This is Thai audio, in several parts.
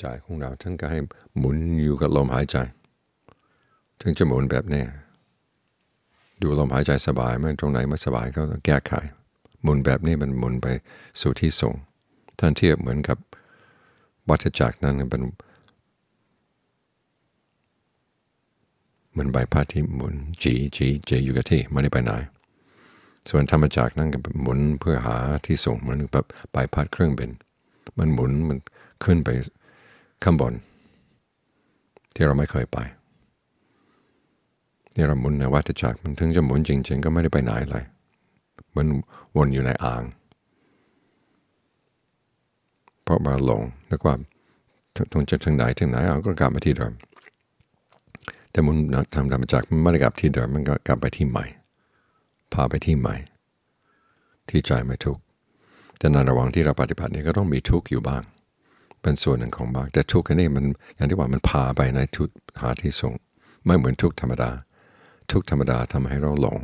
ใจของเราทั้งก็ให้หมุนอยู่กับลมหายใจถึงจะหมุนแบบนี้ดูลมหายใจสบายไหมตรงไหนไม่สบายก็แก้ไขหมุนแบบนี้มันหมุนไปสู่ที่ส่งท่านเทียบเหมือนกับวัฏจักรนั้นเป็นเหมือนใบพัดที่หมุนจีอยู่กับที่ไม่ได้ไปไหนส่วนธรรมจักรนั้นก็หมุนเพื่อหาที่ส่งเหมือนแบบใบพัดเครื่องบินมันหมุนมันขึ้นไปข้างบนที่เราไม่เคยไปนี่เราหมุนในวัฏจักรมันถึงจะหมุนจริงๆก็ไม่ได้ไปไหนเลยมันวนอยู่ในอ่างเพราะมาหลงนึกว่าตรงจะถึงไหนก็กลับมาที่เดิมแต่หมุนทำธรรมจักรมันไม่ได้กลับที่เดิมมันก็กลับไปที่ใหม่พาไปที่ใหม่ที่ใจไม่ทุกข์แต่ในระหว่างที่เราปฏิบัตินี่ก็ต้องมีทุกข์อยู่บ้างเป็นส่วนหนึ่งของบ้างแต่ทุกข์นี่มันอย่างที่ว่ามันพาไปในทุกหาที่ส่งไม่เหมือนทุกข์ธรรมดาทุกข์ธรรมดาทำให้เราหลง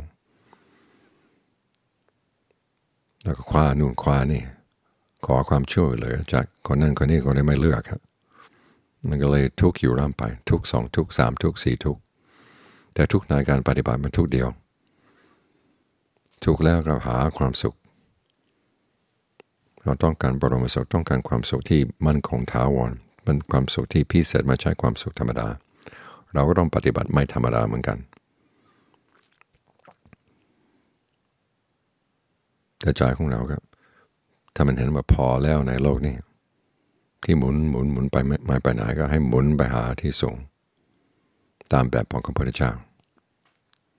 แล้วก็คว้านู่นคว้านี่ขอความช่วยเหลือจากคนนั้นคนนี้ก็ได้ไม่เลือกครับมันก็เลยทุกข์อยู่ร่ำไปทุกข์2ทุกข์3ทุกข์4ทุกข์แต่ทุกข์ในการปฏิบัติมันทุกข์เดียวทุกข์แล้วเราหาความสุขเราต้องการบรมสุขต้องการความสุขที่มั่นคงถาวรเป็นความสุขที่พิเศษไม่ใช่ความสุขธรรมดาเราก็ต้องปฏิบัติไม่ธรรมดาเหมือนกันแต่ใจของเราครับถ้ามันเห็นว่าพอแล้วในโลกนี้ที่หมุนไปไม่ไปไหนก็ให้หมุนไปหาที่ส่งตามแบบของพระพุทธเจ้า